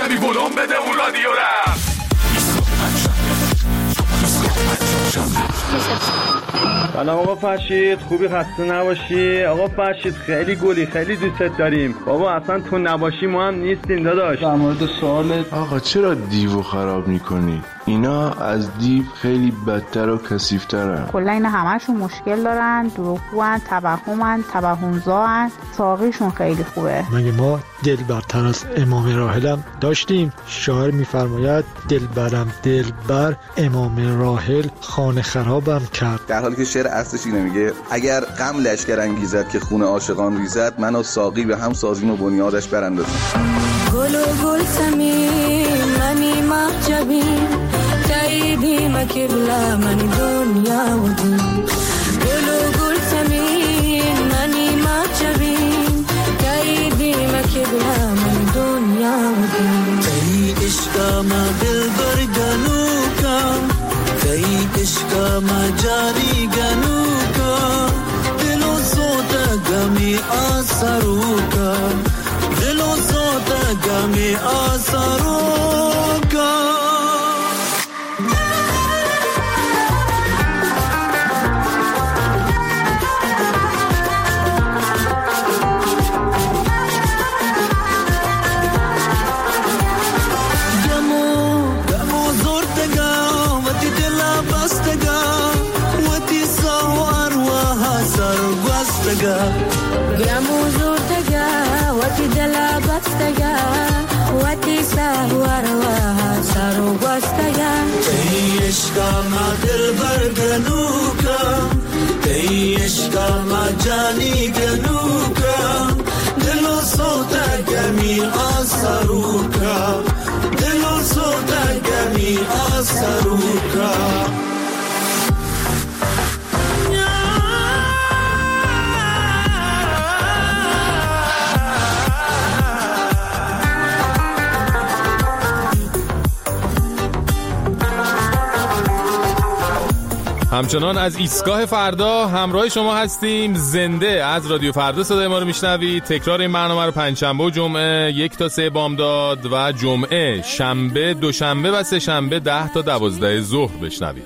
شبی ولوم بده اون رادیو را. سلام آقا فرشید، خوبی؟ خسته نباشی. آقا فرشید خیلی گلی، خیلی دوستت داریم. بابا اصلا تو نباشی ما هم نیستیم داداش. در مورد سوالت آقا چرا دیوو خراب میکنی؟ اینا از دیو خیلی بدتر و کثیف‌ترن. کلا اینا همشون مشکل دارن، دروغگوان، توهمزاان. ساقیشون خیلی خوبه. مگه ما دلبرتر از امام راحلم داشتیم؟ شاعر میفرماید دلبرم دلبر امام راحل خانه خرابم کرد. در حالی که شعر اصلش اینه، میگه اگر غم لشکر انگیزد که خون عاشقان ریزد، من و ساقی به هم سازیم و بنیادش براندازیم. گل و گل سمین منی محجبین تاییدی مکبلا منی دنیا و دین. گل و گل سمین منی محجبین تاییدی مکبلا منی دنیا و دین. تی عشقا ما دل برگنو کن، تی عشقا ما جاری گنو کن، دل و سوتا گمی آسرو کن، دل و سوتا گمی آسرو کن. گرمو زورتگا وقتی دل بستگا وقتی سهوار و سرو بستگا. ای عشقا ما دل برگنوکا، ای عشقا ما جانی گنوکا، دل و سوتا گمی آسروکا، دل و سوتا گمی آسروکا. همچنان از ایستگاه فردا همراه شما هستیم. زنده از رادیو فردا صدای ما رو میشنوید. تکرار این برنامه رو پنجشنبه و جمعه 1 تا 3 بامداد و جمعه، شنبه، دوشنبه و سه شنبه 10 تا 12 ظهر بشنوید.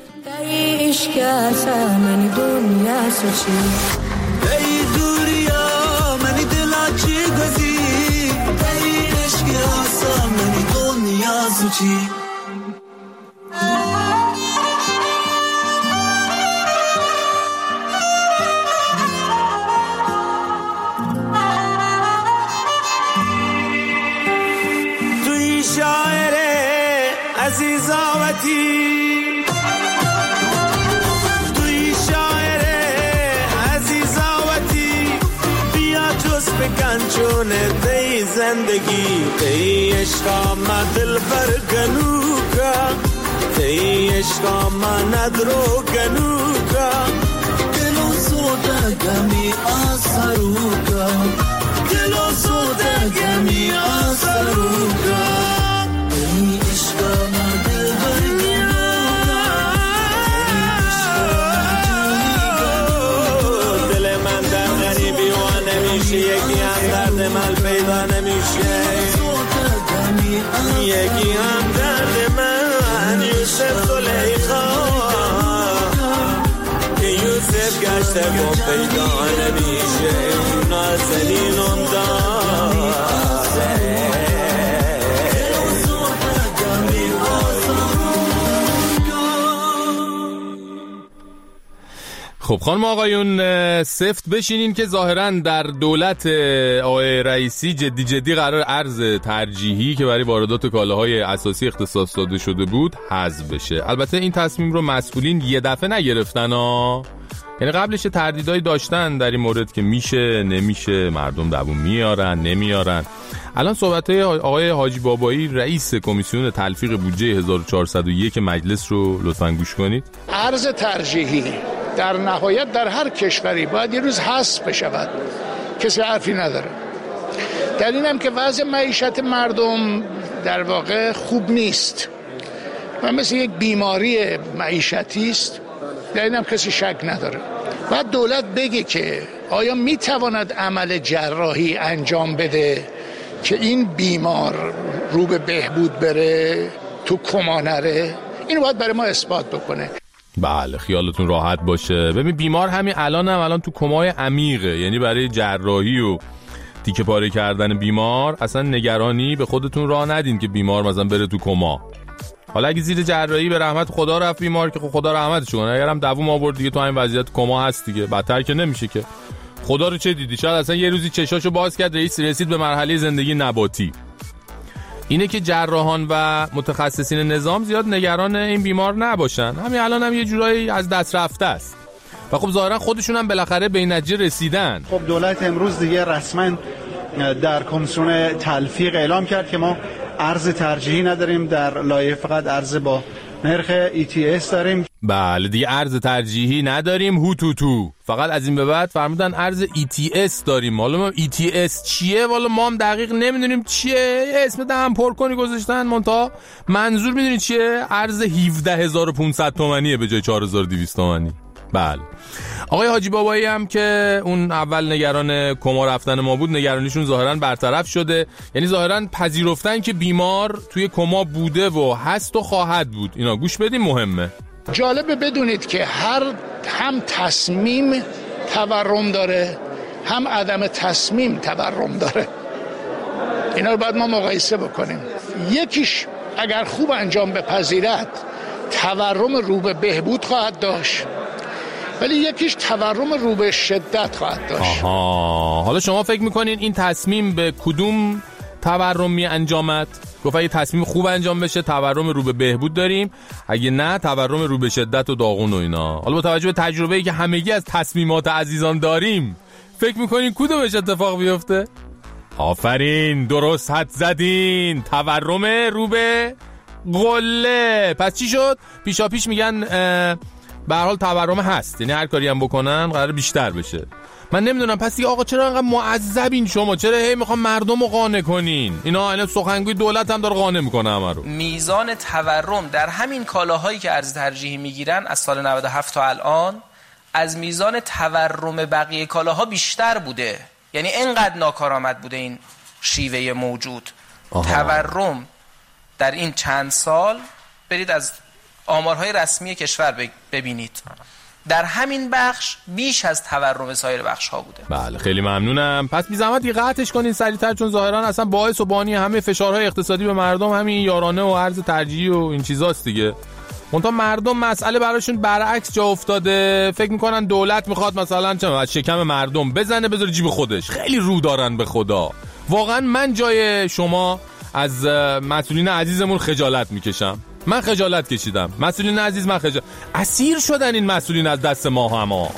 توی شاعر عزیزاوتی بیا جز بکن چون دی زندگی. دی عشقا ما دل برگنوکا، دی عشقا ما ندرو گنوکا، دل و سودا گمی آسروکا، دل و سودا گمی آسروکا. دی عشقا ما دل یکی هم درد من پیدا نمیشه، یکی هم درد من یوسف زلیخا که یوسف گشته و پیدا نمیشه، نازنین خب خانم آقایون، سفت بشینین که ظاهراً در دولت آقای رئیسی جدی قرار ارز ترجیحی که برای واردات کالاهای اساسی اختصاص داده شده بود حذف بشه. البته این تصمیم رو مسئولین یه دفعه نگرفتن یعنی قبلش تردیدایی داشتن در این مورد که میشه نمیشه، مردم دووم میارن نمیارن. الان صحبت‌های آقای حاجی بابایی رئیس کمیسیون تلفیق بودجه 1401 مجلس رو لطفاً گوش کنید. ارز ترجیحی در نهایت در هر کشوری باید یه روز حذف بشود، کسی حرفی نداره. در اینم که وضع معیشت مردم در واقع خوب نیست و مثل یک بیماری معیشتی است، در اینم کسی شک نداره. بعد دولت بگه که آیا میتواند عمل جراحی انجام بده که این بیمار رو به بهبود بره، تو کما نره، اینو باید برای ما اثبات بکنه. بله خیالتون راحت باشه. ببین بیمار همین الان تو کمای عمیقه، یعنی برای جراحی و تیکه پاره کردن بیمار اصلا نگرانی به خودتون راه ندین که بیمار مثلا بره تو کما. حالا اگه زیر جراحی به رحمت خدا رفت بیمار که خدا رحمتش کنه، اگرم دووم آورد دیگه تو همین وضعیت کما هست دیگه، بدتر که نمیشه که. خدا رو چه دیدی، شاید اصلا یه روزی چشاشو باز کرد رسید به مرحله زندگی نباتی. اینه که جراحان و متخصصین نظام زیاد نگران این بیمار نباشن. همین الان هم یه جورایی از دست رفته است و خب ظاهرا خودشون هم بالاخره به این نتیجه رسیدن. خب دولت امروز دیگه رسما در کمیسیون تلفیق اعلام کرد که ما ارز ترجیحی نداریم، در لایحه فقط ارز با نرخ ETS داریم. بله دیگه ارز ترجیحی نداریم، هوتوتو. فقط از این به بعد فرمودن ارز ETS داریم. حالا ما ETS چیه؟ والا ما هم دقیق نمیدونیم چیه، اسم دهم پر کنی گذاشتن منتها منظور میدونی چیه؟ ارز 17500 تومانیه به جای 4200 تومانی. بله. آقای حاجی بابایی هم که اون اول نگران کما رفتن ما بود، نگرانیشون ظاهرا برطرف شده. یعنی ظاهرا پذیرفتن که بیمار توی کما بوده و هست و خواهد بود. اینا گوش بدیم مهمه. جالبه بدونید که هم تصمیم تورم داره، هم عدم تصمیم تورم داره. اینا رو باید ما مقایسه بکنیم. یکیش اگر خوب انجام بپذیرد تورم رو به بهبود خواهد داشت، ولی یکیش تورم رو به شدت خواهد داشت. حالا شما فکر میکنین این تصمیم به کدوم تورم می انجامد؟ گفت اگه تصمیم خوب انجام بشه تورم رو به بهبود داریم، اگه نه تورم رو به شدت و داغون و اینا. حالا با توجه به تجربه‌ای که همگی از تصمیمات عزیزان داریم، فکر میکنین کدومش اتفاق بیفته؟ آفرین، درست حد زدین، تورم رو به قله. پس چی شد؟ پیشاپیش میگن به هر حال تورم هست، یعنی هر کاری هم بکنن قرار بیشتر بشه. من نمیدونم پس دیگه آقا چرا انقدر معذبین شما؟ چرا هی میخوام مردم رو قانع کنین؟ اینا سخنگوی دولت هم داره قانع میکنه همه رو. میزان تورم در همین کالاهایی که ارز ترجیحی میگیرن از سال 97 تا الان از میزان تورم بقیه کالاها بیشتر بوده. یعنی اینقدر ناکارآمد بوده این شیوه موجود. تورم در این چند سال، برید از آمارهای رسمی کشور ببینید، در همین بخش بیش از تورم سایر بخش ها بوده. بله خیلی ممنونم. پس بی زحمت قطعش کنین سریعتر، چون ظاهرا اصلا باعث و بانی همه فشارهای اقتصادی به مردم همین یارانه و ارز ترجیحی و این چیزاست دیگه. منتها مردم مسئله براشون برعکس جا افتاده، فکر میکنن دولت میخواد مثلا چه از شکم مردم بزنه بذاره جیب خودش. خیلی رو دارن به خدا. واقعا من جای شما از مسئولین عزیزمون خجالت میکشم. من خجالت کشیدم. مسئولین عزیز من اسیر شدن این مسئولین از دست ما همه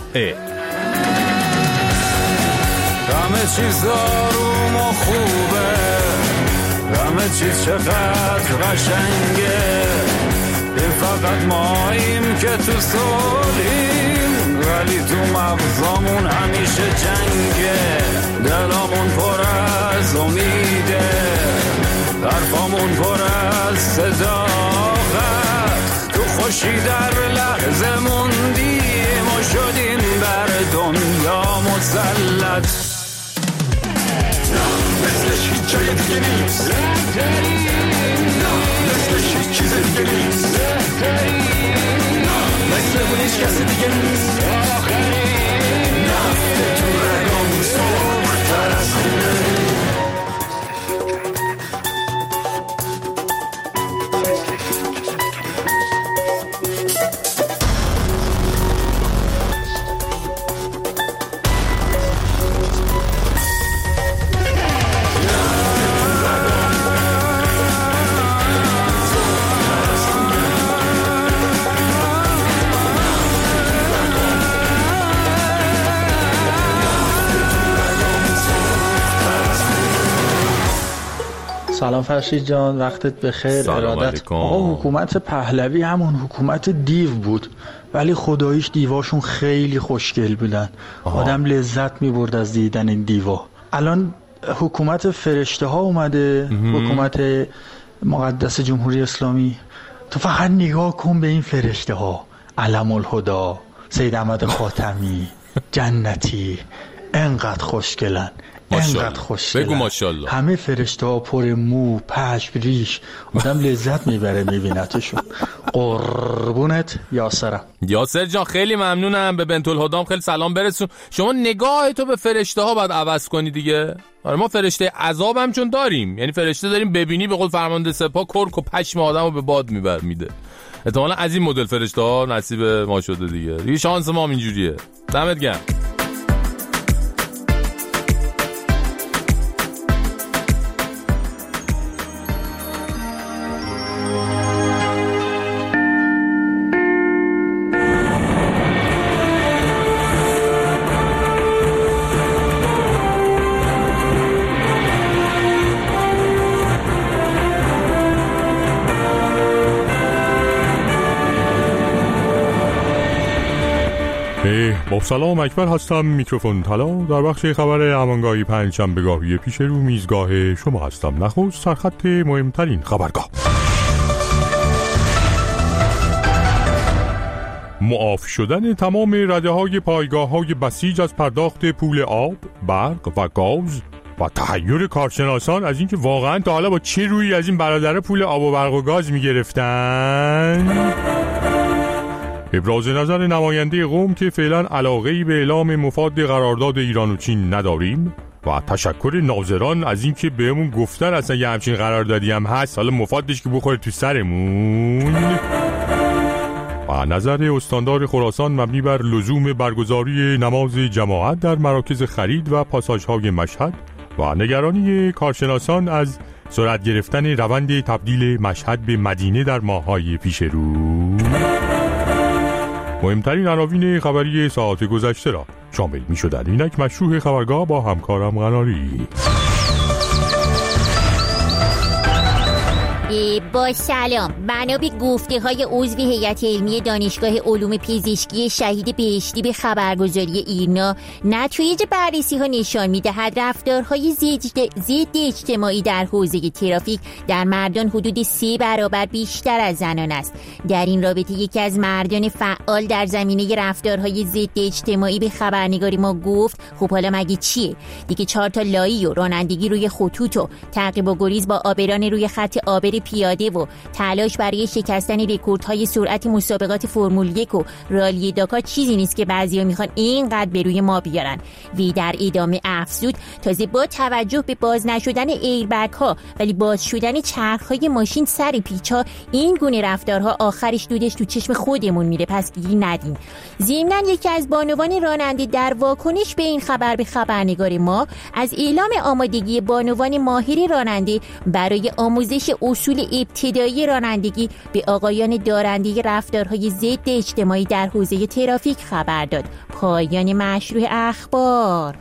چیز داروم و خوبه، همه چیز چقدر قشنگه، فقط ماییم که تو سالیم، ولی تو مغزامون همیشه جنگه، دلامون پر از امیده، حرفامون پر از صداقت، تو خوشی در لحظه موندیم و شدیم بر دنیا مسلط. مثلش هیچ جای دیگه نیست، مثلش هیچ چیز دیگه نیست، مثل اون هیچ کسی دیگه نیست، نفته تو رگام سرختر از خونه. سلام فرشید جان، وقتت بخیر. ارادت. حکومت پهلوی همون حکومت دیو بود، ولی خداییش دیواشون خیلی خوشگل بودن. آدم لذت میبرد از دیدن این دیوا. الان حکومت فرشته ها اومده، حکومت مقدس جمهوری اسلامی. تو فقط نگاه کن به این فرشته ها، علم الهدا، سید احمد خاتمی، جنتی، انقدر خوشگلن، انقدر خوشگله. بگو ماشاءالله. همه فرشته‌ها پر مو، پشم، ریش. آدم لذت میبره میبینتشون. قربونت یاسرم. یاسر جان خیلی ممنونم. به بنت الهدام خیلی سلام برسون. شما نگاه تو به فرشته ها باید عوض کنی دیگه. آره ما فرشته عذاب هم چون داریم، یعنی فرشته داریم ببینی به قول فرمانده سپاه کرک و پشم آدمو به باد میده. احتمالاً از این مدل فرشته ها نصیب ما شده دیگه شانس ما هم اینجوریه. دمت گرم. با سلام اکبر هستم، میکروفون طلا. در بخش خبر همانگاهی پنجشنبهگاهی پیش رو میزگاه شما هستم. نخست سرخط مهمترین خبرگاه. معاف شدن تمام رده‌های پایگاه‌های بسیج از پرداخت پول آب، برق و گاز و تحیر کارشناسان از اینکه واقعا تا حالا با چه رویی از این برادر پول آب و برق و گاز میگرفتن. ابراز نظر نماینده قم که فعلا علاقه‌ای به اعلام مفاد قرارداد ایران و چین نداریم و تشکر ناظران از اینکه بهمون گفتن اصلا یه همچین قراردادی هم هست، حالا مفادش که بخوره تو سرمون. و نظر استاندار خراسان مبنی بر لزوم برگزاری نماز جماعت در مراکز خرید و پاساژهای مشهد و نگرانی کارشناسان از سرعت گرفتن روند تبدیل مشهد به مدینه در ماه‌های پیش رو. مهمترین عناوین خبری ساعت گذشته را شامل می شدند. اینک مشروع خبرگاه با همکارم قناری. با سلام. بنا به گفته های عضو هیئت علمی دانشگاه علوم پزشکی شهید بهشتی به خبرگزاری ایرنا، نتایج بررسی ها نشان می دهد رفتارهای ضد اجتماعی در حوزه ترافیک در مردان حدود 3 برابر بیشتر از زنان است. در این رابطه یکی از مردان فعال در زمینه رفتارهای ضد اجتماعی به خبرنگاری ما گفت خب حالا مگه چیه دیگه؟ 4 تا لایی و رانندگی روی خطوط و تعقیب و گریز با آبران روی خط آبر پیاده و تلاش برای شکستن رکوردهای سرعت مسابقات فرمول 1 و رالی داکار چیزی نیست که بعضیا میخوان اینقدر به روی ما بیارن. وی در ادامه افزود تازه با توجه به باز نشدن ایربگ ها ولی باز شدن چرخهای ماشین سر پیچ ها، این گونه رفتارها آخرش دودش تو چشم خودمون میره، پس گیری ندین. ضمناً یکی از بانوان راننده در واکنش به این خبر به خبرنگار ما از اعلام آمادگی بانوان ماهر راننده برای آموزش اصول ابتدایی رانندگی به آقایان دارنده رفتارهای ضد اجتماعی در حوزه ترافیک خبر داد. پایان مشروع اخبار.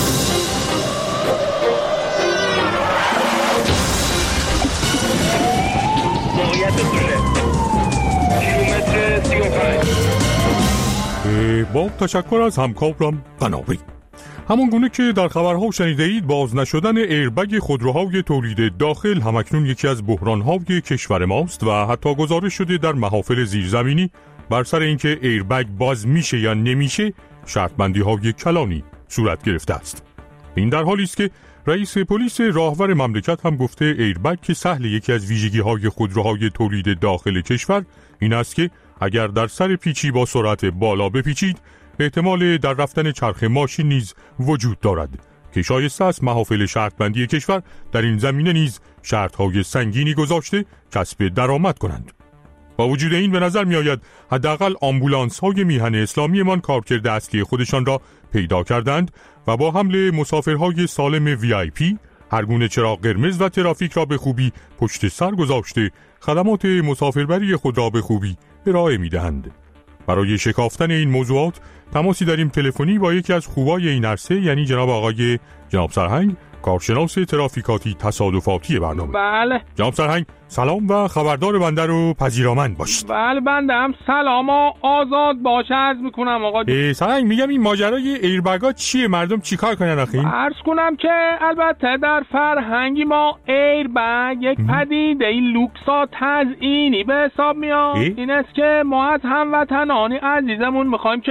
با تشکر از همکارم قناری. همان گونه که در خبرها شنیده اید، باز نشدن ایربگ خودروهای تولید داخل همکنون یکی از بحرانهای کشور ماست و حتی گزارش شده در محافل زیرزمینی بر سر اینکه ایربگ باز میشه یا نمیشه شرطبندی های کلانی صورت گرفته است. این در حالی است که رئیس پلیس راهور مملکت هم گفته ایربگ که سهل یکی از ویژگی های خودروهای تولید داخل کشور این است که اگر در سر پیچی با سرعت بالا بپیچید احتمال در رفتن چرخ ماشین نیز وجود دارد که شایسته است محافل شرطبندی کشور در این زمینه نیز شرطهای سنگینی گذاشته کسب درآمد کنند. با وجود این به نظر می آید حداقل آمبولانس های میهن اسلامی من کارکرد اصلی خودشان را پیدا کردند و با حمل مسافرهای سالم VIP هر گونه چراغ قرمز و ترافیک را به خوبی پشت سر گذاشته خدمات مسافربری خود را به خوبی ارائه می دهند. برای شکافتن این موضوعات تماسی داریم تلفنی با یکی از خوبای این عرصه، یعنی جناب سرهنگ، کارشناس ترافیکاتی تصادفاتی برنامه. بله جناب سرهنگ سلام و خبردار بنده رو پذیرامند باشید. بله بنده هم سلام و آزاد باشه عرض میکنم آقا. سرهنگ میگم این ماجرای ایربگا چیه؟ مردم چیکار کنن آخه؟ عرض کنم که البته در فرهنگی ما ایربگ یک پدیده این لوکسا تزئینی به حساب میاد. این است که ما از هموطنان عزیزمون میخوایم که خیلی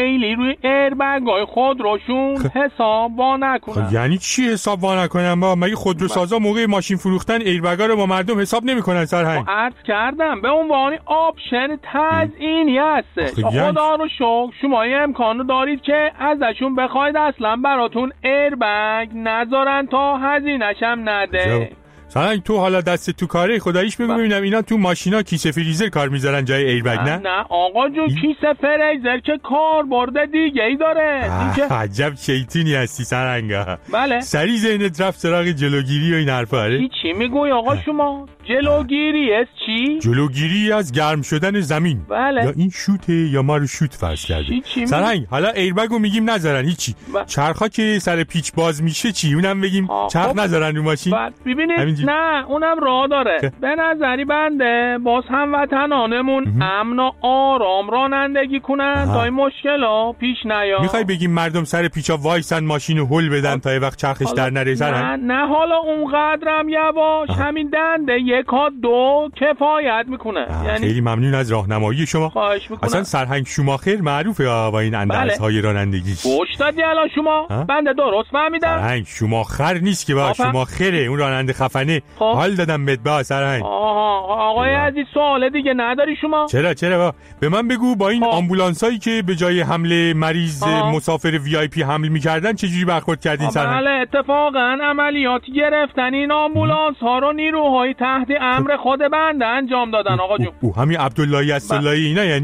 خیلی روی ایربگای خودروشون حساب وا نکنن. یعنی چی حساب وا نکنن؟ با مگه خودروسازا موقع ماشین فروختن ایربگا رو با مردم حساب نمیکنن سرهنگ؟ عرض کردم به عنوان آپشن تزیینی هست. خدا رو شکر شما یه امکانو دارید که ازشون بخواید اصلا براتون ایربگ نذارن تا هزینه‌ش هم نده. سرهنگ تو حالا دست تو کاره خداییش بگو ببینم اینا تو ماشینا کیسه فریزر کار میذارن جای ایربگ نه؟ نه آقا جون کیسه فریزر که کاربرد دیگه ای داره. عجب شیطونی هستی سرهنگا. بله سری ذهنت رفت سراغ جلوگیری و این حرفا. چی میگوی آقا شما؟ جلوگیری از چی؟ جلوگیری از گرم شدن زمین. بله. یا این شوته یا ما رو شوت فرض کرده. سرهنگ حالا ایربگو میگیم نذارن هیچی. چرخا که سر پیچ باز میشه چی؟ اونم بگیم چرخ نذارن رو ماشین. ببینید نه اونم راه داره. به نظری بنده باز هم وطنانمون امن و آرام رانندگی کنن تا این مشکلا پیش نیاد. میخوای بگیم مردم سر پیچا وایسن ماشینو هل بدن تا یه وقت چرخش در نره سرهنگ؟ نه حالا اونقدرم یواش. همین دنده یک ها دو کفایت میکنه. یعنی خیلی ممنون از راهنمایی شما. خواهش میکنم. اصلا سرهنگ شوماخر معروفه با این اندرزهای رانندگی. گوش دادی الان شما؟ بنده درست فهمیدم؟ سرهنگ شوماخر نیست که با شوماخره اون راننده خفنه. حال دادم بهت با سرهنگ. آقای عزیز سوال دیگه نداری شما؟ چرا به من بگو با این آمبولانسایی که به جای حمل مریض مسافر وی آی پی حمل می‌کردن چه جوری برخورد کردین سرهنگ؟ بله اتفاقا عملیات گرفتن این آمبولانس ها رو نیروهای تحت امر خود بنده انجام دادن آقا جون. همین عبداللهی اسداللهی اینا یعنی؟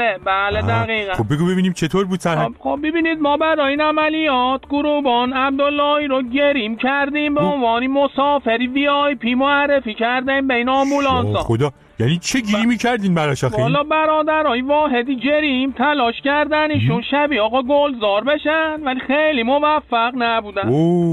بله دقیقاً. خب بگو ببینیم چطور بود سرهنگ؟ خب ببینید ما برای این عملیات گروبان عبداللهی رو گریم کردیم به عنوان مسافری وی آی پی معرفی کردیم بین آمبولانس‌ها. خدا یعنی چه گیری می‌کردین براش آخه؟ والا برادرای واحدی جریم تلاش کردن ایشون شبیه آقا گلزار بشن ولی خیلی موفق نبودن.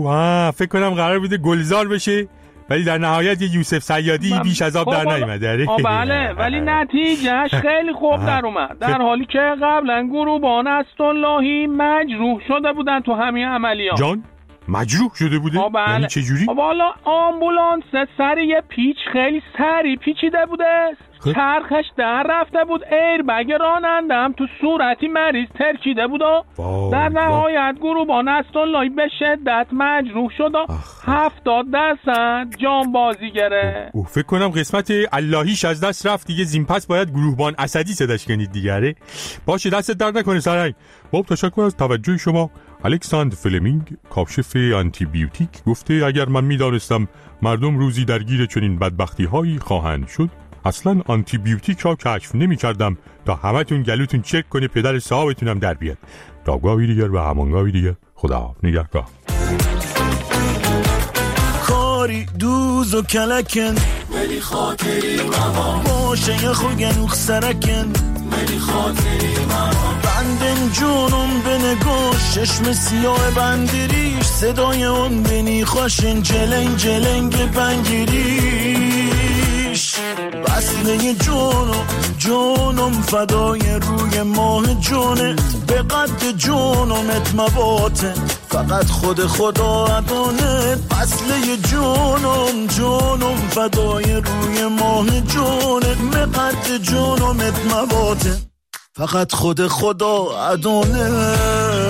فکر کنم قرار بوده گلزار بشه ولی در نهایت یه یوسف صیادی بیش از آب در نیامد. بله ولی نتیجهش خیلی خوب در اومد. در حالی که قبلا گروبان اسداللهی مجروح شده بودن تو همین عملیات. جان مجروح شده بوده؟ بله. یعنی چه جوری؟ والا آمبولانس سر یه پیچ خیلی سری پیچیده بوده. چرخش در رفته بود. ایربگ راننده هم تو صورتی مریض ترکیده بود و در نهایت گروبان اسداللهی به شدت مجروح شد و 70% جانبازی گرفت. فکر کنم قسمت اللهیش از دست رفت دیگه. زین پس باید گروهبان اسدی صداش کنید دیگه. باشه دستت درد نکنه سرهنگ. تشکر از توجه شما. الکساندر فلمینگ کاشف آنتی بیوتیک گفته اگر من میدانستم مردم روزی درگیر چنین بدبختی هایی خواهند شد اصلا آنتی بیوتیک را کشف نمی کردم تا همتون گلوتون چک کنه پدر صاحبتونم در بیاد. تا گاهی دیگر و همانگاهی دیگر خدا نگهدار. کاری دوز و کلکن ولی خاطری ماما باشه یه خوگنوخ سرکن ولی خاطری ماما بندن جونم به نگاش چشم سیاه بندریش صدای اون بینی خوشن جلنگ جلنگ بنگیریش وصله جونم فدای روی ماه جونت به قد جونمت مباته فقط خدا ادانت وصله جونم فدای روی ماه جونت به قد جونمت مباته فقط خدا ادانت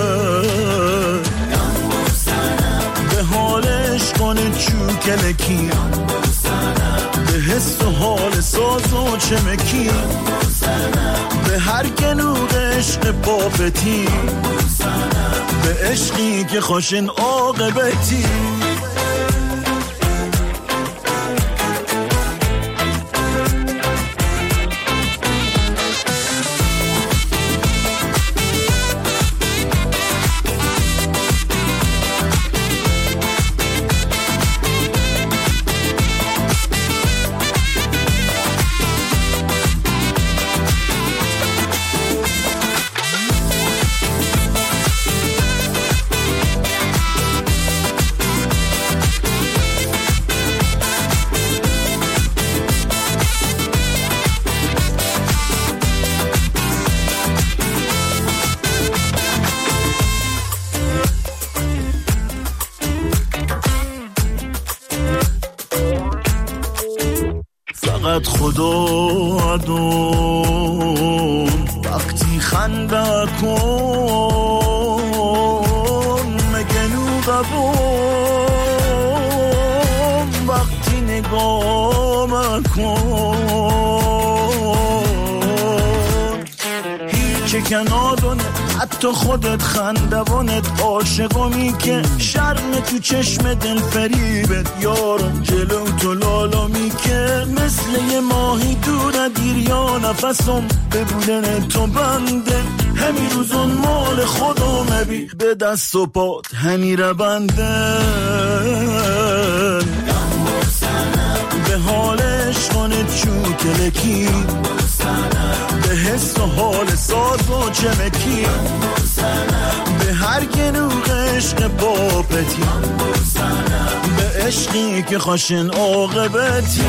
به حالش کنه چوکلکی به حس و حال ساز و چمکی به هر گنوغ عشق بابتی به عشقی که خوشن عاقبتی فقط خدا ادون وقتی خنده کن مگنو قبول وقتی نگاه کن هیچ کنادونه حتی خودت خندوانت عاشقمی که شرم تو چشم دل فریبت یارم جلو تو لالامی که مثل یه ماهی دور دریا نفسم به بودن تو بنده همین روزون مال خودم بی به دست و پات همین رو بنده به حال عشقانت چو تلکی به حس و حال ساز و چمکی به هر گنوغ عشق بابتی به عشقی که خوشن عاقبتی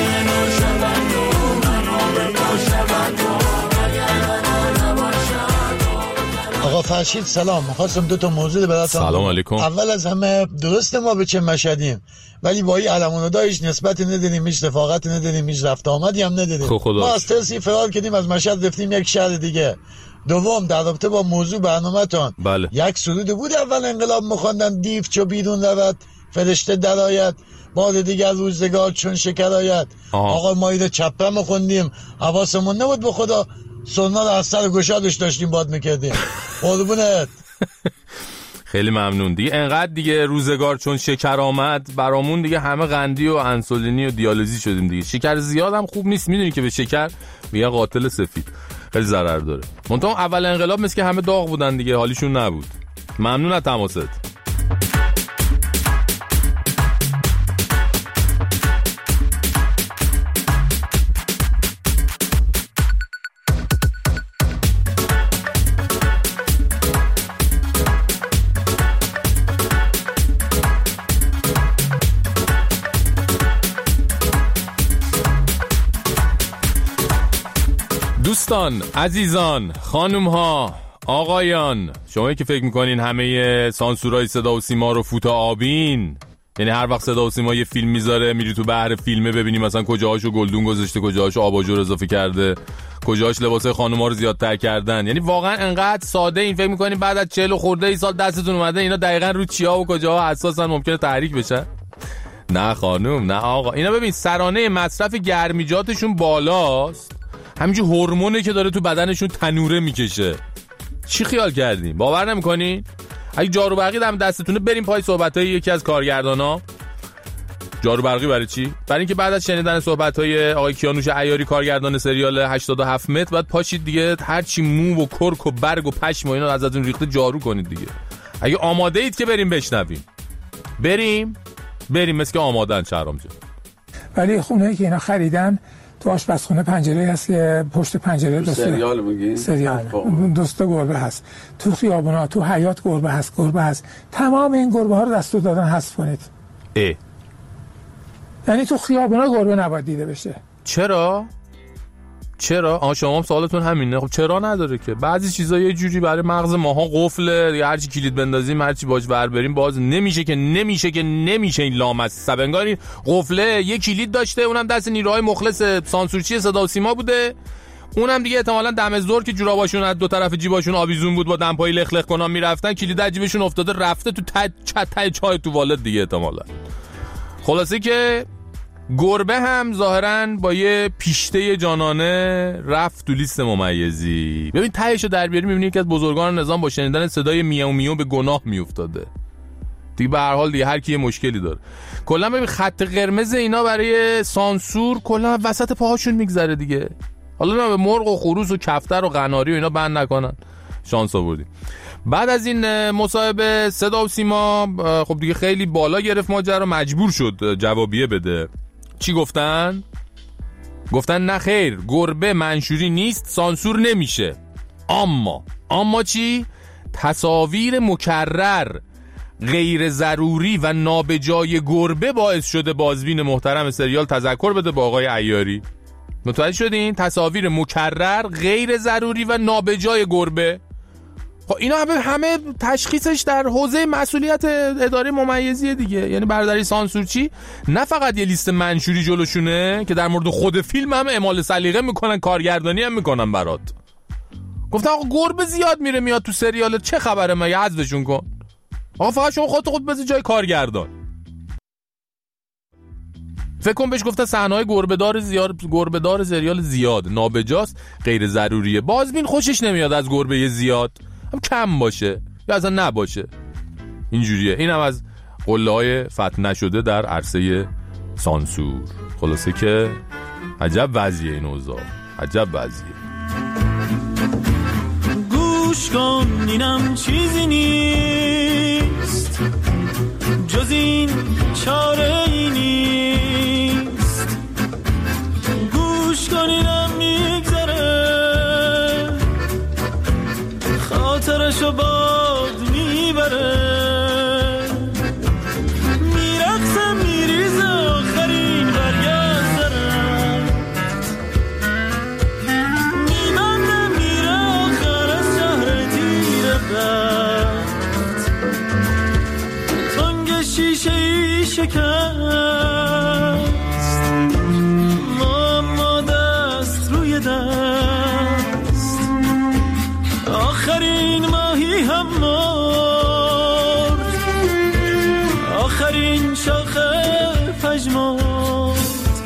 آقا فرشید سلام، می‌خواستم 2 تا موضوع براتون. سلام علیکم. اول از همه درسته ما به چه مشهدیم ولی با این علمون دایش نسبتی نداریم، هیچ رفاقتی نداریم، هیچ رفت آمدی هم نداریم. ما از ترسی فرار کردیم از مشهد رفتیم یک شهر دیگه. دوم در رابطه با موضوع برنامه‌تون بله. یک سرود بود اول انقلاب می‌خوندن دیو چو بیرون رود فرشته درآید باد دیگر روزگار چون شکر آید. آقا ما اینو چپه می‌خوندیم حواسمون نبود به خدا سرنا رو از سر گشادش داشتیم باد میکردیم. قربونت. خیلی ممنون دیگه. انقدر دیگه روزگار چون شکر آمد برامون دیگه همه قندی و انسولینی و دیالوزی شدیم دیگه. شکر زیاد هم خوب نیست، میدونی که به شکر میگن قاتل سفید، خیلی ضرر داره. منتها اول انقلاب مثل که همه داغ بودن دیگه، حالیشون نبود. ممنون از تماست. دوستان، عزیزان، خانم ها، آقایان، شمایی که فکر میکنین همه سانسورای صدا و سیما رو فوت آبین، یعنی هر وقت صدا و سیما یه فیلم میذاره میری تو بحر فیلمه ببینی مثلا کجاهاشو گلدون گذاشته، کجاهاشو آباژور اضافه کرده، کجاهاش لباسای خانوما رو زیادتر کردن. یعنی واقعا انقدر ساده این فکر میکنین بعد از 40 خورده ای سال دستتون اومده اینا دقیقاً رو چیا و کجاها حساسن ممکنه تحریک بشه. نه خانم، نه آقا، اینا ببین سرانه مصرف گرمیجاتشون بالاست، همینجور هورمونه که داره تو بدنشون تنوره میکشه. چی خیال کردین؟ باور نمیکنین؟ اگه جارو برقی دم دستتونه بریم پای صحبتای یکی از کارگردانا. جارو برقی برای چی؟ برای اینکه بعد از شنیدن صحبتای آقای کیانوش عیاری کارگردان سریال 87 متر بعد پاشید دیگه هر چی مو و کرک و برگ و پشم و اینا ازتون ریخته جارو کنید دیگه. اگه آماده اید که بریم بشنویم. بریم مثل که آمادن شهرام جان. ولی خونه‌ای که اینا خریدن تو آشپزخونه پنجره هست که پشت پنجره دوست سریال میگی؟ سریال دوست گربه هست، تو خیابونا تو حیاط گربه هست. تمام این گربه ها رو دستور دادن حذف کنید. یعنی تو خیابونا گربه نباید دیده بشه. چرا؟ شما هم سوالتون همینه. خب چرا نداره که بعضی چیزا یه جوری برای مغز ماها قفله دیگه، هر چی کلید بندازیم هر چی باج ور بریم باز نمیشه این لامصب انگار قفله یه کلید داشته، اونم دست نیروهای مخلص سانسورچی صدا و سیما بوده، اونم دیگه احتمالاً دم ظهر که جوراباشون از دو طرف جیباشون آویزون بود با دمپایی لخ لخ کنان میرفتن، کلید از جیبشون افتاده رفته تو ته چای توالت دیگه احتمالاً. خلاصه که گربه هم ظاهراً با یه پیشته جانانه رفت تو لیست ممیزی. ببین تهشو در بیاری میبینی که از بزرگان نظام با شنیدن صدای میو میو به گناه میافتاده دیگه. به هر حال دیگه هر کی یه مشکلی داره. کلا ببین خط قرمز اینا برای سانسور کلا وسط پاهاشون میگذره دیگه. حالا نه به مرغ و خروس و کفتر و قناری و اینا بند نکنن، شانس آوردیم. بعد از این مصاحبه صدا و سیما خب دیگه خیلی بالا گرفت ماجرا، مجبور شد جوابیه بده. چی گفتن نه خیر، گربه منشوری نیست، سانسور نمیشه. اما چی؟ تصاویر مکرر غیر ضروری و نابجای گربه باعث شده بازبین محترم سریال تذکر بده با آقای عیاری. متوجه شدین؟ تصاویر مکرر غیر ضروری و نابجای گربه. خب اینا همه تشخیصش در حوزه مسئولیت اداره ممیزی دیگه. یعنی برادری سانسورچی نه فقط یه لیست منشوری جلوشونه که در مورد خود فیلم هم اعمال سلیقه میکنن، کارگردانی هم میکنن برات. گفتن آقا گربه زیاد میره میاد تو سریال، چه خبره مگه حذفشون کن. آقا فقط شما خودت خود بذار جای کارگردان. فکر کن بهش گفتن صحنه‌های گربه‌دار سریال زیاد نابجاست، غیر ضروریه. بازبین خوشش نمیاد از گربه زیاد، هم کم باشه یا اصلا نباشه. اینجوریه. اینم از قله‌های فتح نشده در عرصه سانسور. خلاصه که عجب وضعیه این اوضاع، عجب وضعیه. گوش کن اینم چیزی نیست جز این چاره ای نیست. گوش کن اینم میگذره خاطرشو باد میبره، میرقصه میریزه آخرین برگرد داره، میبنده میره آخر از شهر تیره بد. تنگ شیشه ای شکست، ما دست روی دست، آخرین ماهی هم مرد، آخرین شاخه پژمرد.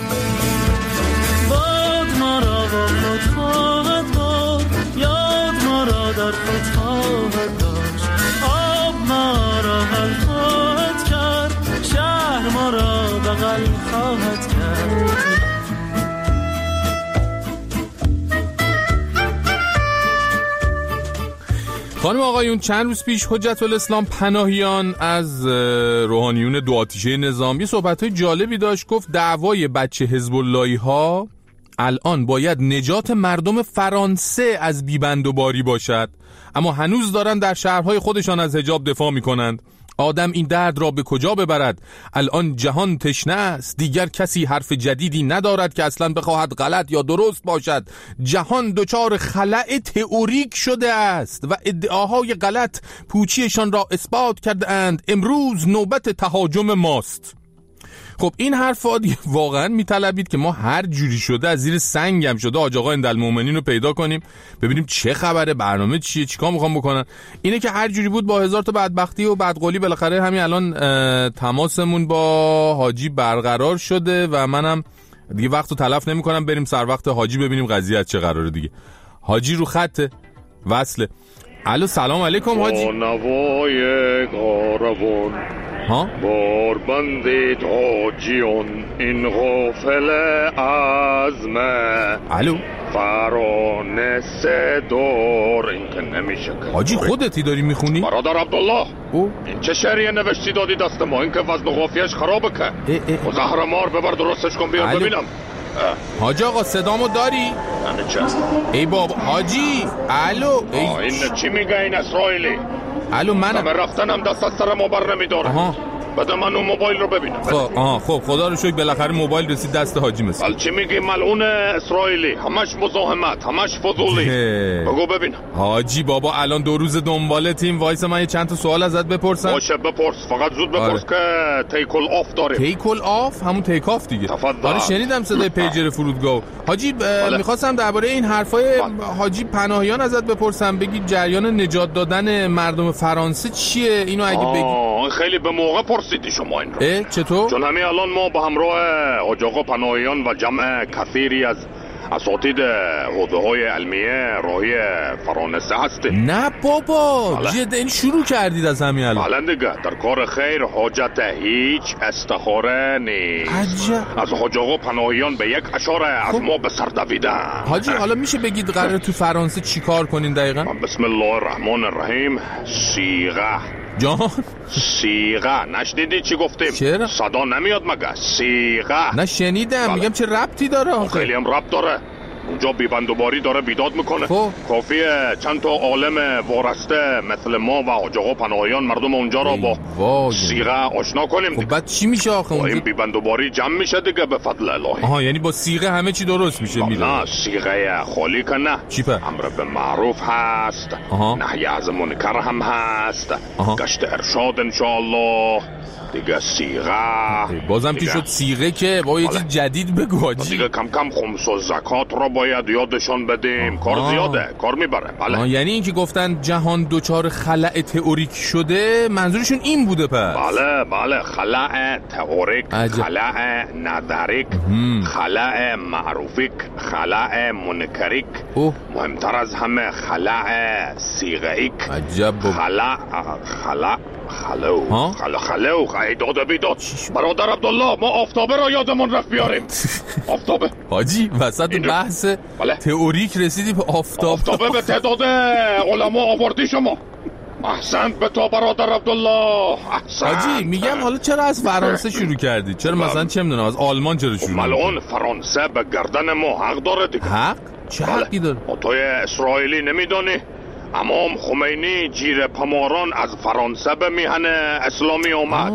باد ما را با خود خواهد برد، یاد ما را در خود خواهد داشت، آب ما را حل خواهد کرد، شهر ما را بغل خواهد کرد. خانم آقایون، چند روز پیش حجت الاسلام پناهیان از روحانیون دو آتیشه نظام یه صحبت‌های جالبی داشت. گفت دعوای بچه حزب اللهی ها الان باید نجات مردم فرانسه از بیبند و باری باشد، اما هنوز دارن در شهرهای خودشان از حجاب دفاع میکنند. آدم این درد را به کجا ببرد؟ الان جهان تشنه است، دیگر کسی حرف جدیدی ندارد که اصلا بخواهد غلط یا درست باشد. جهان دچار خلأ تئوریک شده است و ادعاهای غلط پوچیشان را اثبات کرده اند. امروز نوبت تهاجم ماست. خب این حرفا واقعا میطلبید که ما هر جوری شده از زیر سنگم شده حاج آقا اندالمومنین رو پیدا کنیم، ببینیم چه خبره، برنامه چیه، چیکار میخوام بکنن. اینه که هر جوری بود با هزار تا بدبختی و بدقولی بالاخره همین الان تماسمون با حاجی برقرار شده و منم دیگه وقتو تلف نمیکنم، بریم سر وقت حاجی ببینیم قضیه چه قراره. دیگه حاجی رو خط وصله. الو سلام علیکم حاجی. نوای کاروان باربندید حاجیان این غافل عزمه. الو فرانه دور این که نمیشه. حاجی خودتی داری میخونی؟ برادر عبدالله این چه شعریه نوشتی دادی دست ما؟ این که وزن و قافیهش خرابه که و زهرمار ببر درستش کن بیار ببینم. حاجی آقا صدامو داری؟ یعنی چه؟ ای بابا حاجی. الو این چی میگه این اسرائیلی؟ الو منم رفتنم دست از سر ما بر نمیداره. بده من اون موبایل رو ببینم. خب خدا رو شکر بالاخره موبایل رسید دست حاجی. مثل چی میگی ملعون اسرائیلی؟ همش مزاحمت، همش فضولی. بگو ببینم. حاجی بابا الان 2 روز دنبالتیم، وایس من یه چند تا سوال ازت بپرسم. باشه بپرس، فقط زود بپرس که تیکل آف داریم. تیکل آف؟ همون تیک آف دیگه. آره شنیدم صدای پیجر فرودگاه. حاجی میخواستم درباره این حرفای حاجی پناهیان ازت بپرسم، بگی جریان نجات دادن مردم فرانسه چیه؟ اینو اگه بگی. خیلی به موقع پرسیدی شما این رو. چطور؟ چون همین الان ما با همراه حاج آقا پناهیان و جمع کثیری از اساتید حوزه‌های علمیه راهی فرانسه هستیم. نه بابا جد این شروع کردید از همین الان؟ بله دیگه، در کار خیر حاجت هیچ استخاره نیست. از حاج آقا پناهیان به یک اشاره از ما به سر دویدن. حاجی حالا میشه بگید قراره تو فرانسه چی کار کنین دقیقا؟ بسم الله الرحمن الرحیم. صیغه جان صیغه نشنیدی چی گفتیم؟ چرا؟ صدا نمیاد مگه؟ صیغه نشنیدم. میگم چه ربطی داره؟ خیلی هم ربط داره. اونجا بیبندوباری داره بیداد میکنه. کافیه چند تا عالم وارسته مثل ما و حاج آقا پناهیان مردم اونجا را با صیغه آشنا کنیم. خب بعد چی میشه آخه اونجا؟ این بیبندوباری جمع میشه دیگه به فضل الهی. یعنی با صیغه همه چی درست میشه؟ نه صیغه خالی که نه. چی په؟ امر به معروف هست، نهی از منکر هم هست، گشت ارشاد انشاءالله دیگه. صیغه بازم که شد صیغه که با یه چیز جدید بگو حاجی. دیگه کم کم خمس و زکات رو باید یادشان بدیم. کار زیاده، کار میبره. بله. یعنی این که گفتن جهان دوچار خلأ تئوریک شده منظورشون این بوده پس؟ بله خلأ تئوریک، خلأ نظریک، خلأ معروفیک، خلأ منکریک، مهمتر از همه خلأ صیغه‌ایک. عجب. خلو ایداد بیداد. برادر عبدالله، ما آفتابه را یادمون رفت بیاریم. آفتابه حاجی وسط بحث تئوریک رسیدی به آفتابه به تعداد علما آوردی شما. احسنت به تو برادر عبدالله، احسنت. حاجی میگم حالا چرا از فرانسه شروع کردی؟ چرا مثلا چه میدونم از آلمان چرا شروع کردی؟ ملعون فرانسه به گردن ما حق داره دیگه. حق؟ چه حقی داره؟ توی اسرائیلی نمیدانی؟ امام خمینی جیر پماران از فرانسه به میهن اسلامی اومد.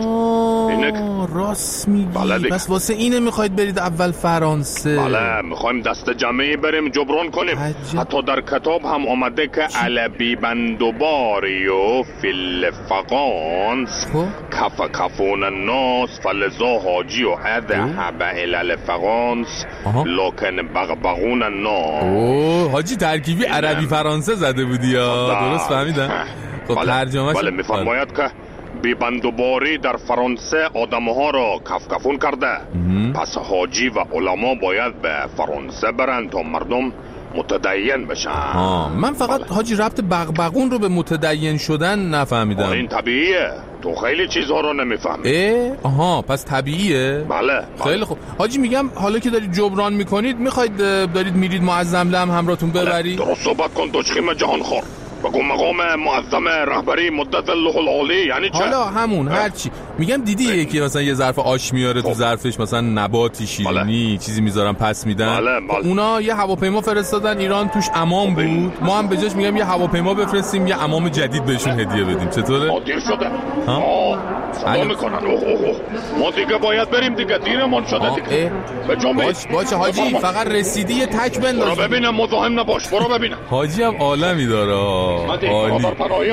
راست میگی. پس واسه اینه میخواید برید اول فرانسه؟ بله، میخوایم دست جمعی بریم جبران کنیم. حتی در کتاب هم اومده که علبی بندوباری و فیل فقانس کفون الناس فلزا حاجی و اذهب الى فقانس لکن بغبغون الناس. حاجی ترکیبی عربی فرانسه زده بودی. درست فهمیدم. خب ترجمه‌اش بله میفرماید که بیبندوباری در فرانسه آدم‌ها را کفکفون کرده. پس حاجی و علما باید به فرانسه برن تا مردم متدین بشن. من فقط حاجی ربط بغبغون رو به متدین شدن نفهمیدم. این طبیعیه، تو خیلی چیزها رو نمیفهمی. پس طبیعیه؟ بله. خیلی خوب حاجی، میگم حالا که دارید جبران میکنید میخواید دارید میرید معظم لم همراهتون ببرید؟ درست صحبت کن دچخیم جهان خور. بگو مقام معظم رهبری مدت الله العالی یعنی چه؟ حالا همون هرچی میگم. دیدی یکی مثلا یه ظرف آش میاره تو ظرفش مثلا نباتی شیرینی چیزی میذارن پس میدن. اونا یه هواپیما فرستادن ایران توش عمام بود. ما هم به جاش میگم یه هواپیما بفرستیم یه عمام جدید بهشون هدیه بدیم. چطوره؟ دیر شده. سلام میکنن. ما دیگه باید بریم دیگه، دیرمون شده دیگه. به جنبه باشه حاجی، فقط رسیدی یه تک بنداز. برو ببینم، مزاحم نباش، برو ببینم. حاجی هم عالمی داره. عالی.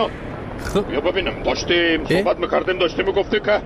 یا ببینم داشتیم صحبت میکردیم، داشتیم میگفتی که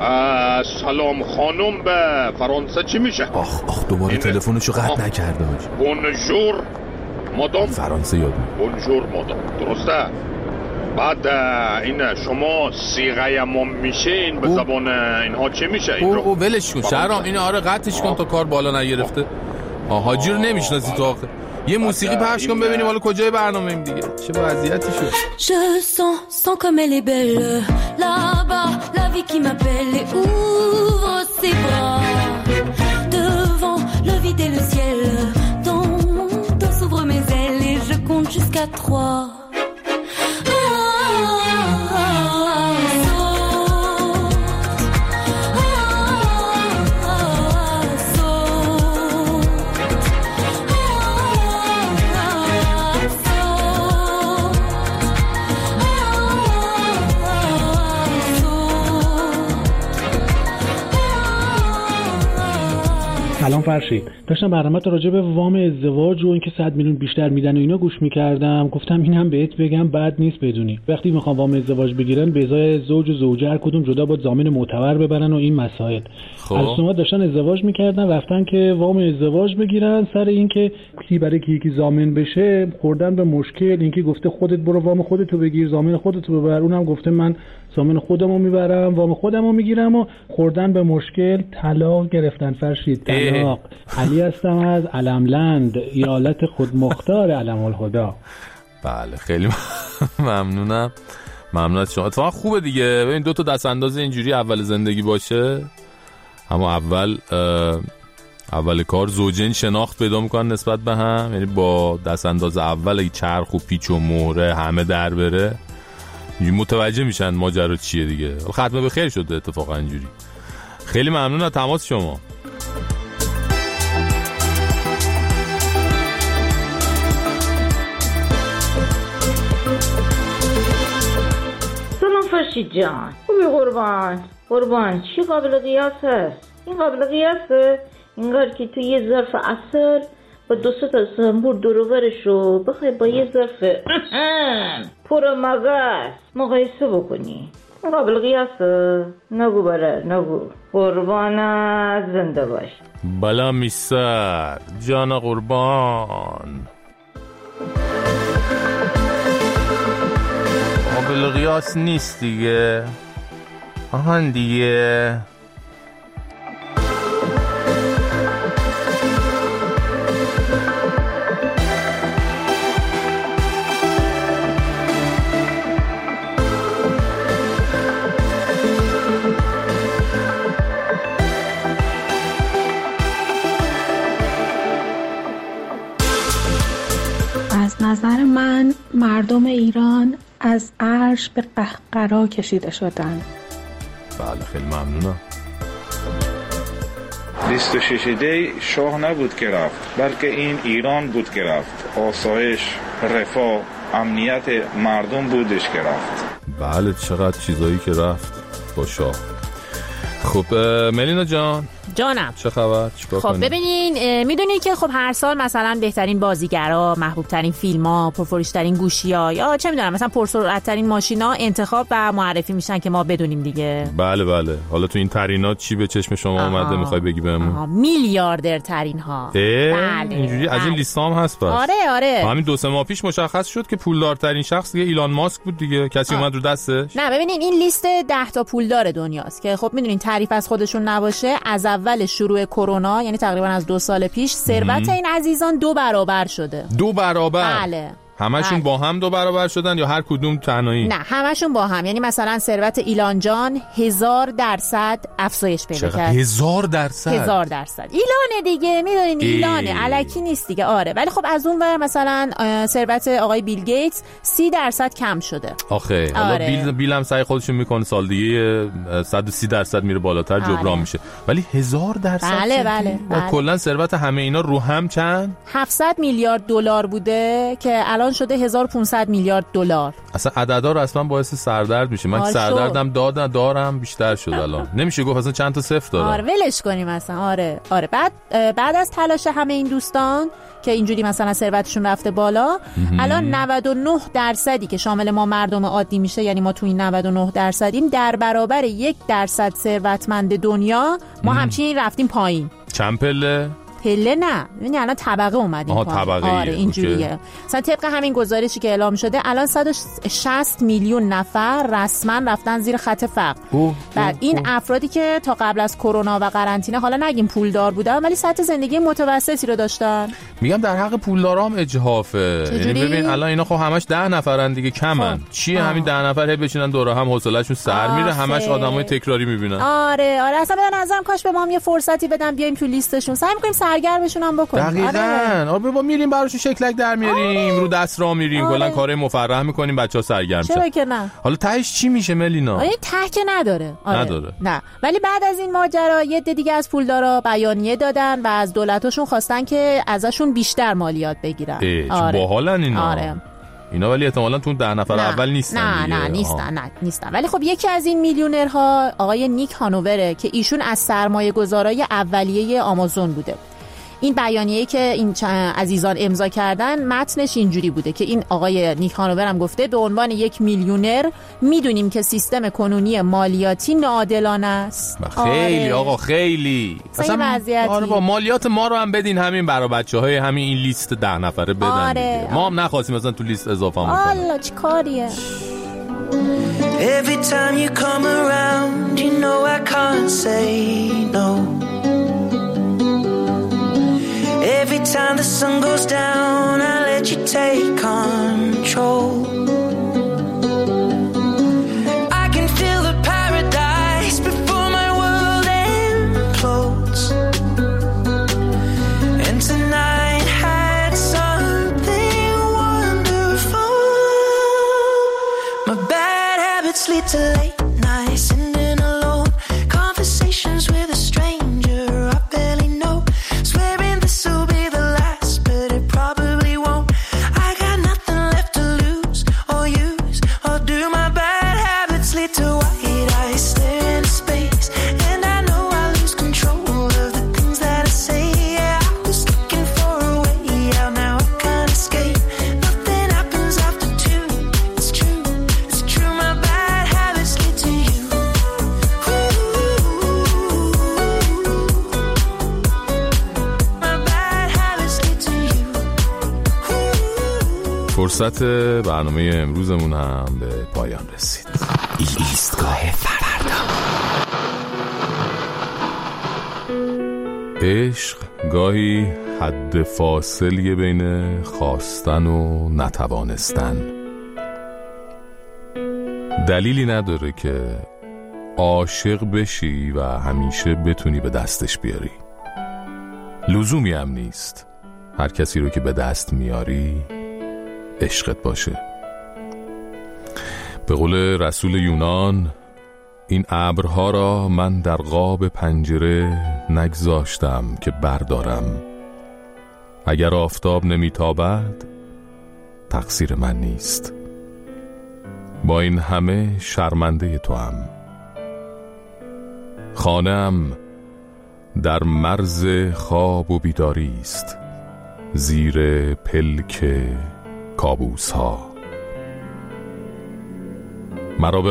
سلام خانم به فرانسه چی میشه؟ آخ دوباره تلفنشو قطع نکرده حاجی. بونژور مادام. فرانسه یاد بونژور مادام، درسته؟ بعد این شما صیغه ما میشین به زبان اینها چی میشه؟ این رو ولش کن شهرام، اینو قطعش کن تا کار بالا نگرفته. حاجی رو نمیشناسی تو آخه. یه موسیقی پخش کن ببینیم حالا کجای برنامه‌ایم دیگه. چه وضعیتی شد. Je sens comme elle est belle là-bas, la vie qui m'appelle et ouvre ses bras devant le vide et le ciel. Dans s'ouvrent mes ailes et je compte jusqu'à 3. سلام فرشید، داشتم برنامه راجع به وام ازدواج و اینکه 100 میلیون بیشتر میدن و اینا گوش میکردم. گفتم این هم بهت بگم بد نیست بدونی. وقتی میخوام وام ازدواج بگیرن به ازای زوج و زوجه هر کدوم جدا باید ضامن معتبر ببرن و این مسائل. از شما داشتن ازدواج میکردن رفتن که وام ازدواج بگیرن، سر اینکه کی برای کی یکی ضامن بشه خوردن به مشکل. اینکه گفته خودت برو وام خودتو بگیر، ضامن خودتو ببر، اونم گفته من ضامن خودمو میبرم، وام خودمو میگیرم و خوردن به مشکل طلاق گرفتن. فرشید طلاق. علی هستم از علملند، ایالت خودمختار علم الهدا. بله خیلی ممنونم از شما. اتفاقا خوبه دیگه. ببین 2 تا دست انداز اینجوری اول زندگی باشه، اما اول کار زوجین شناخت پیدا میکنن نسبت به هم. یعنی با دست انداز اول اگه چرخ و پیچ و مهره همه در بره متوجه میشن ماجرا چیه دیگه. ختمه به خیر شده اتفاقا اینجوری. خیلی ممنون از تماس شما. سلام فرشید جان، خوبی قربان چی قابل قیاس هست؟ این قابل قیاسه؟ اینگار که تو یه ظرف عسل با 2 تا سنبور دروبرش رو بخوای با یه ظرف پر مغز مقایسه بکنی. قابل قیاسه. نگو بله نگو. قربانت زنده باش. بلا میسر جان قربان. قابل قیاس نیست دیگه. آهان دیگه. از نظر من مردم ایران از عرش به قهقرا کشیده شدن. بله خیلی ممنونم. 26 دی شاه نبود که رفت، بلکه این ایران بود که رفت. آسایش، رفاه، امنیت مردم بودش که رفت. بله چقدر چیزایی که رفت با شاه. خب ملینا جانم چه خبر؟ خب ببینین میدونی که خب هر سال مثلا بهترین بازیگرا، محبوب ترین فیلم‌ها، پرفروش ترین گوشی‌ها یا چه میدونم مثلا پرسرعت ترین ماشینا انتخاب و معرفی میشن که ما بدونیم دیگه. بله حالا تو این ترینات چی به چشم شما اومده میخوای بگی بهمون؟ میلیاردر ترین‌ها. بله اینجوری از این لیست هم هست پس. آره همین 2-3 ماه پیش مشخص شد که پولدارترین شخص دیگه ایلان ماسک بود دیگه. کسی اومد رو دستش؟ نه ببینین این لیست 10 تا پولدار دنیاست که خب میدونین تعریف از خودشون نباشه. از اول شروع کرونا یعنی تقریبا از 2 سال پیش ثروت این عزیزان 2 برابر شده. 2 برابر؟ بله. همشون با هم 2 برابر شدن یا هر کدوم تنهایی؟ نه همشون با هم. یعنی مثلا ثروت ایلان جان 1000% افزایش پیدا کرد. 1000%؟ ایلانه دیگه میدونین ایلانه الکی نیست دیگه. آره ولی خب از اون ور مثلا ثروت آقای بیل گیتس 30% کم شده. آخه حالا بیل هم سعی خودشون میکنه سال دیگه 130% میره بالاتر جبران میشه. ولی 1000%؟ بله. کلا ثروت همه اینا رو هم چند؟ 700 میلیارد دلار بوده که الان شده 1500 میلیارد دلار. اصلا عددا رو اصلا باعث سردرد میشه. من سردردم دارم بیشتر شد الان. نمیشه گفت اصلا چند تا صفر دارم. آره ولش کنیم اصلا. آره بعد از تلاش همه این دوستان که اینجوری مثلا ثروتشون رفته بالا الان 99% که شامل ما مردم عادی میشه، یعنی ما تو این 99% در برابر 1% ثروتمند دنیا ما همچنین رفتیم پایین. چند پله نه یعنی الان طبقه اومدیم طبقه. آره اینجوریه. مثلا طبق همین گزارشی که اعلام شده الان 160 میلیون نفر رسما رفتن زیر خط فقر. بعد این افرادی که تا قبل از کرونا و قرنطینه حالا نگیم پولدار بودن ولی سطح زندگی متوسطی رو داشتن. میگم در حق پولدارام اجحافه. یعنی ببین الان اینا خب همش 10 نفرن دیگه کمن. چیه همین 10 نفر بچینن دور هم حوصله‌شون سر میره. همش آدمای تکراری میبینن. آره اصلا به نظرم کاش به ما هم یه فرصتی بدن بیایم تو لیستشون. سعی می‌کنیم سرگرمشون هم بکنیم. دقیقاً. بابا میریم براشون شکلک در میاریم، رو دست راه میریم، کلا کارهای مفرح میکنیم بچه‌ها سرگرم شن. چرا که نه؟ حالا تهش چی میشه ملینا؟ این ته که نداره. نداره. نه. ولی بعد از این ماجرا یه عده دیگه از پولدارا بیانیه دادن و از دولتاشون خواستن که ازشون بیشتر مالیات بگیرن. چه باحالن اینا. اینا ولی احتمالاً تو 10 نفر اول نیستن. نه نیستن. ولی خب یکی از این میلیونرها آقای نیک هانووره که ایشون از سرمایه‌گذارای اولیه آمازون بوده. این بیانیه‌ای که این عزیزان امضا کردن متنش اینجوری بوده که این آقای نیک هانوور هم گفته به عنوان یک میلیونر میدونیم که سیستم کنونی مالیاتی ناعادلانه است. خیلی آقا خیلی اصلا با مالیات ما رو هم بدین همین برای بچه‌های همین این لیست 10 نفره بدن. ما هم نخواستیم مثلا تو لیست اضافه کنیم. الله چه کاریه. Every time you come around you know I can't say no. Every time the sun goes down, I let you take control. I can feel the paradise before my world implodes. And tonight had something wonderful. My bad habits lead to late nights, sitting alone, conversations with a stranger I barely know. Swearing this will be the last, but it probably won't. I got فرصت برنامه امروزمون هم به پایان رسید. ایستگاه فردا. عشق گاهی حد فاصلی بین خواستن و نتوانستن. دلیلی نداره که عاشق بشی و همیشه بتونی به دستش بیاری. لزومی هم نیست هر کسی رو که به دست میاری عشقت باشه. به قول رسول یونان، این ابرها را من در قاب پنجره نگذاشتم که بردارم. اگر آفتاب نمیتابد تقصیر من نیست. با این همه شرمنده توام. خانه‌ام در مرز خواب و بیداری است، زیر پلک کابوس ها. مرا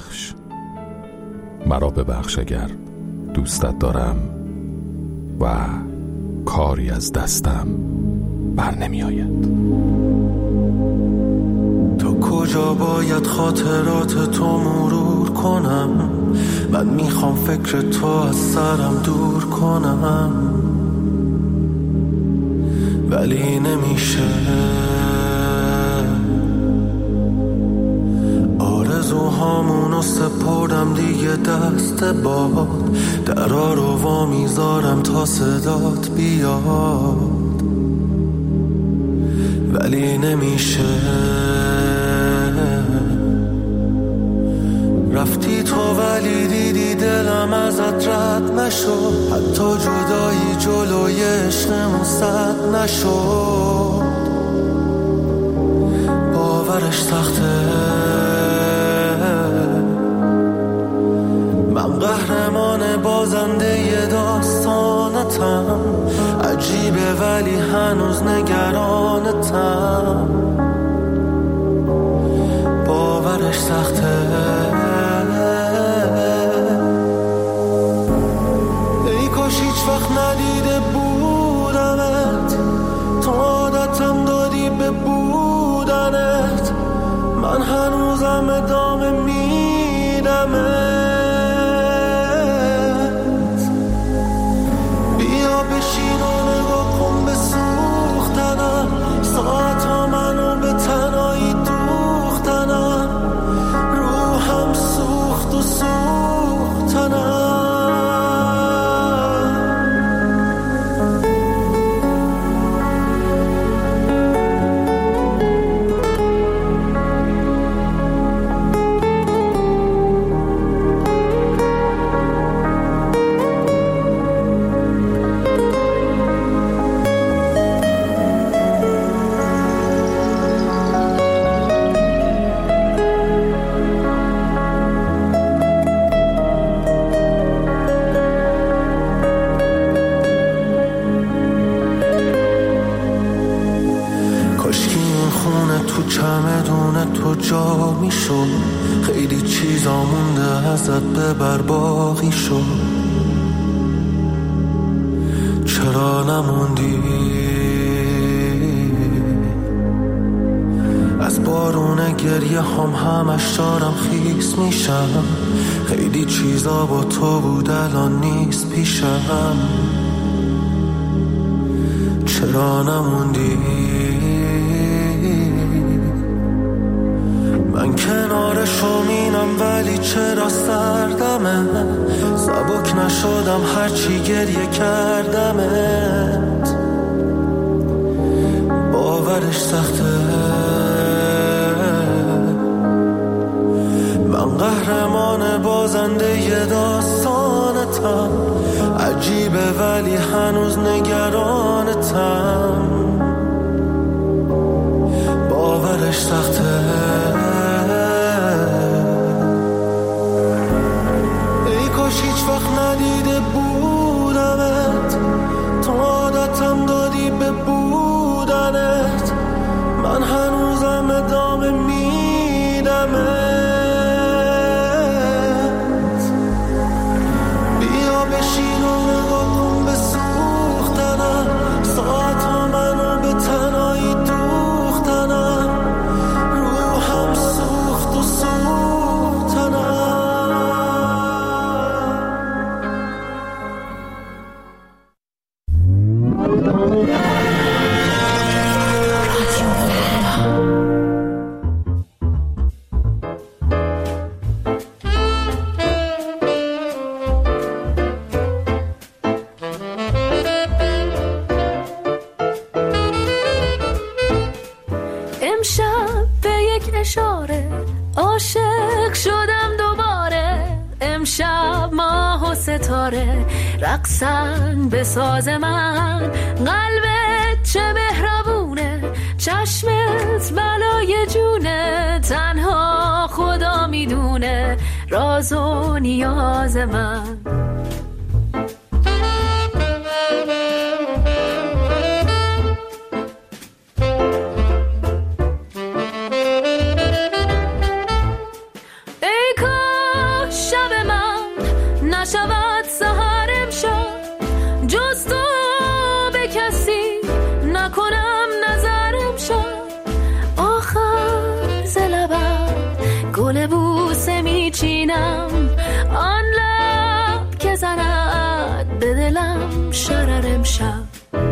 ببخش اگر دوستت دارم و کاری از دستم بر نمی آید. تا کجا باید خاطرات تو مرور کنم؟ من میخوام فکر تو از سرم دور کنم، ولی نمیشه. آرزوهامونو سپردم دیگه دست باد، درا رو وا میذارم تا صدات بیاد، ولی نمیشه. رفتی تو ولی دیدی دلم ازت رد نشد، حتی جدایی جلوی عشقمون سد نشد. باورش سخته، من قهرمان بازنده ی داستانتم. عجیبه ولی هنوز نگرانتم. باورش سخته. ای کاش هیچ وقت ندیده بودمت، تو عادتم دادی به بودنت. من هنوزم ادامه میدمت. بیا بشین و نگاه کن به سوختنم، ساعت ها منو به تنهایی دوختنم. روحم سوخت و سوختنم. تو چمدون تو جا می شد، خیلی چیزا مونده ازت ببر باقی شد. چرا نموندی؟ از بارون گریه همش دارم خیس میشم. خیلی چیزا با تو بود الان نیست پیشم. چرا نموندی؟ من کنار شومینم ولی چرا سردمه؟ سبک نشدم هرچی گریه کردمت. باورش سخته، من قهرمان بازنده ی داستانتم. عجیبه ولی هنوز نگرانتم. باورش سخته. هیچ وقت ندیده بودمت، تو عادتم دادی به بودنت. من هنوزم ادامه میدمت. بیا بشین و نگاه کن به سوختنم، ساعت ها منو به تنهایی دوختنم. ستاره رقصن به ساز من. قلبت چه مهربونه، چشمت بلای جونه، تنها خدا میدونه راز و نیاز من. نشود سحر امشب جز تو به کسی نکنم نظر امشب. آخر ز لبم گل بوسه میچینم، آن لب که زند به دلم شرر امشب.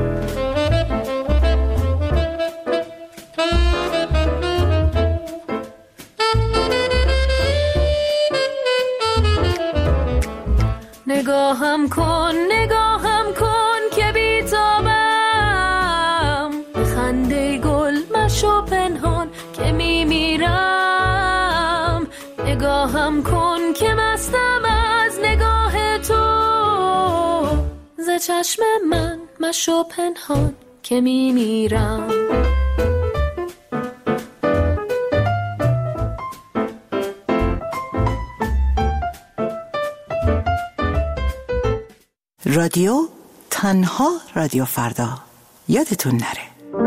نگاهم کن که بیتابم، به خنده گل مشو پنهان که میمیرم. نگاهم کن که مستم از نگاه تو، ز چشم من مشو پنهان که میمیرم. رادیو تنها رادیو فردا، یادتون نره.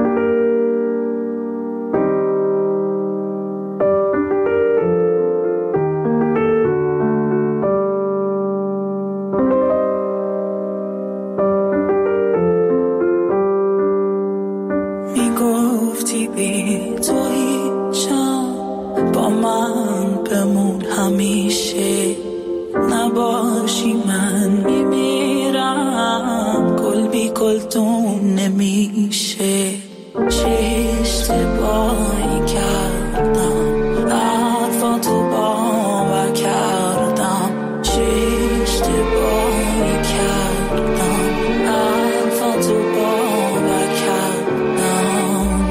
میگفتی بی تو هیچم، با من بمون همیشه، نباشی من میمیرم، گل بی گلدون نمیشه. چه اشتباهی کردم، حرفاتو باور کردم. چه اشتباهی کردم، حرفاتو باور کردم.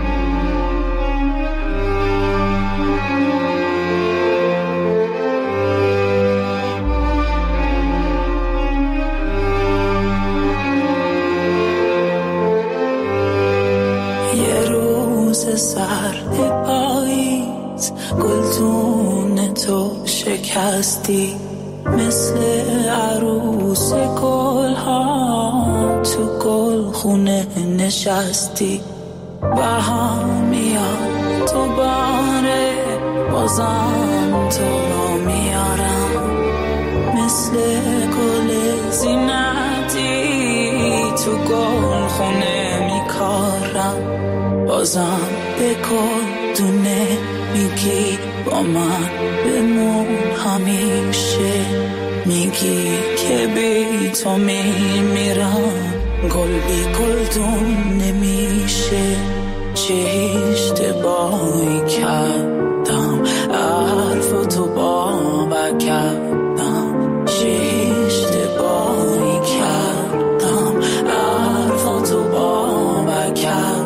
سرد پاییز گلدون تو شکستی، مثل عروس گلها تو گلخونه نشستی. بهم میاد تو باره، بازم تو رو میارم، مثل گل زینتی تو گلخونه میکارم. بازم به گلدونه میگی با من بمون همیشه، میگی که بی تو میمیرم، گل بی گلدون نمیشه. چه اشتباهی کردم، حرفاتو باور کردم. چه اشتباهی کردم، حرفاتو باور کردم.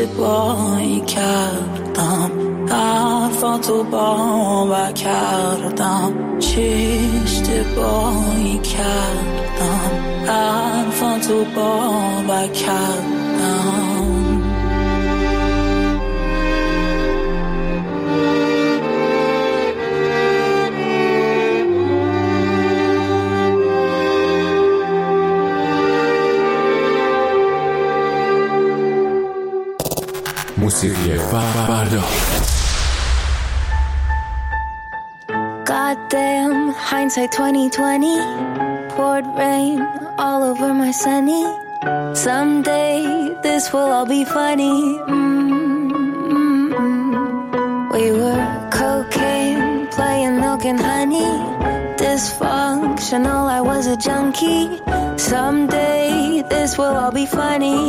اشتباهی کردم، حرفاتو باور کردم، چه اشتباهی کردم، حرفاتو باور کردم. موسیقی فردا. Goddamn, hindsight 2020 poured rain all over my sunny. Someday this will all be funny. We were cocaine, playing milk and honey. Dysfunctional, I was a junkie. Someday this will all be funny.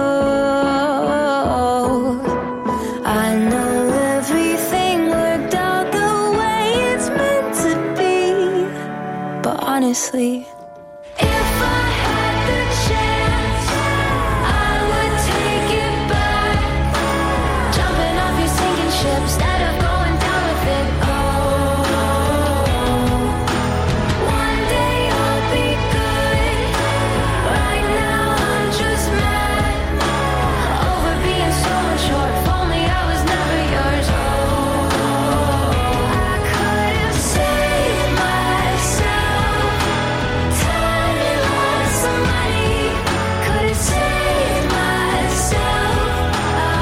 Oh, I know everything worked out the way it's meant to be, but honestly, if I had the chance, I would take it back. Jumping off your sinking ship instead of going down with it. One day I'll be good. Right now I'm just mad over being so unsure. If only I was never yours. I could have saved myself time and lost some money. Could have saved myself.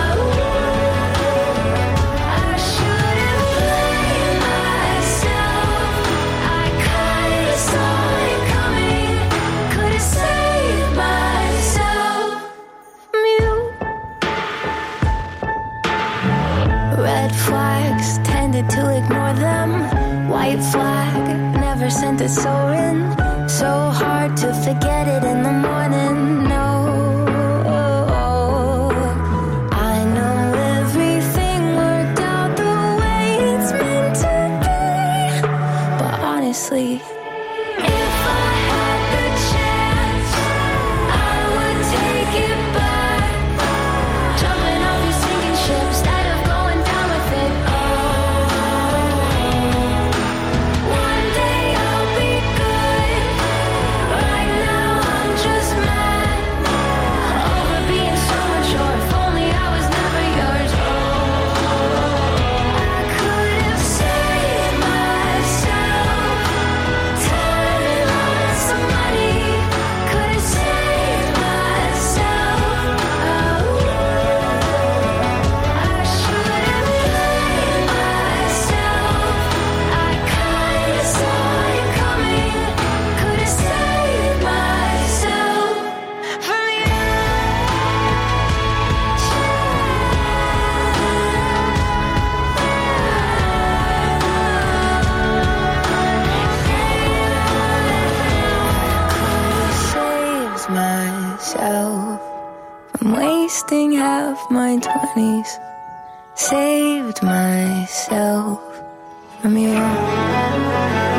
I should have blamed myself. I kinda saw it coming. Could have saved myself. Mute. Red flags, tended to ignore them. White flag, never sent a siren. So hard to forget it in the morning. No, I know everything worked out the way it's meant to be, but honestly, if I had the chance, I would take it back. Jumping off your sinking ship instead of going down with it. One day I'll be good. Right now I'm just mad over being so unsure. If only I was never yours. I could have saved myself time and lost some money. Could have saved myself. I should have blamed myself. I kinda saw it coming. Could have saved myself from you. Saves myself from wasting half my 20s. Saved myself from you.